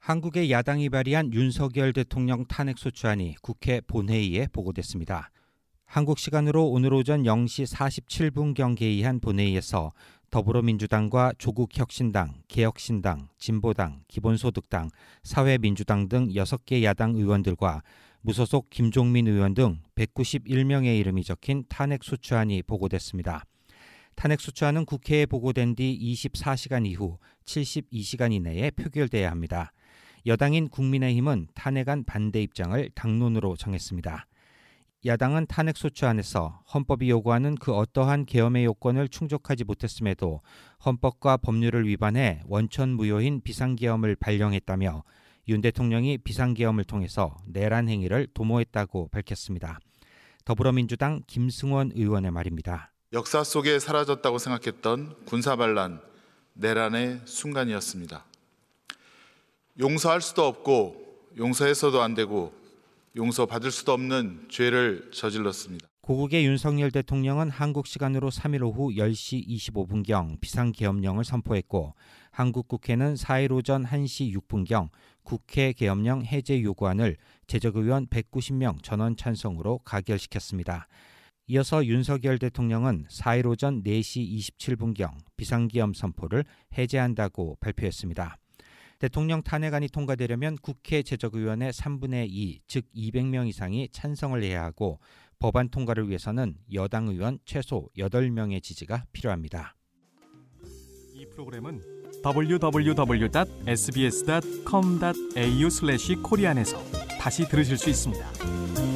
한국의 야당이 발의한 윤석열 대통령 탄핵소추안이 국회 본회의에 보고됐습니다. 한국 시간으로 오늘 오전 0시 47분경 개의한 본회의에서 더불어민주당과 조국혁신당, 개혁신당, 진보당, 기본소득당, 사회민주당 등 6개 야당 의원들과 무소속 김종민 의원 등 191명의 이름이 적힌 탄핵소추안이 보고됐습니다. 탄핵소추안은 국회에 보고된 뒤 24시간 이후 72시간 이내에 표결돼야 합니다. 여당인 국민의힘은 탄핵안 반대 입장을 당론으로 정했습니다. 야당은 탄핵소추안에서 헌법이 요구하는 그 어떠한 계엄의 요건을 충족하지 못했음에도 헌법과 법률을 위반해 원천무효인 비상계엄을 발령했다며 윤 대통령이 비상계엄을 통해서 내란 행위를 도모했다고 밝혔습니다. 더불어민주당 김승원 의원의 말입니다. 역사 속에 사라졌다고 생각했던 군사반란, 내란의 순간이었습니다. 용서할 수도 없고 용서해서도 안 되고 용서받을 수도 없는 죄를 저질렀습니다. 고국의 윤석열 대통령은 한국 시간으로 3일 오후 10시 25분경 비상계엄령을 선포했고 한국 국회는 4일 오전 1시 6분경 국회 계엄령 해제 요구안을 제적의원 190명 전원 찬성으로 가결시켰습니다. 이어서 윤석열 대통령은 4일 오전 4시 27분경 비상계엄 선포를 해제한다고 발표했습니다. 대통령 탄핵안이 통과되려면 국회 제적의원의 3분의 2, 즉 200명 이상이 찬성을 해야 하고 법안 통과를 위해서는 여당 의원 최소 8명의 지지가 필요합니다. 이 프로그램은 www.sbs.com.au/korean에서 다시 들으실 수 있습니다.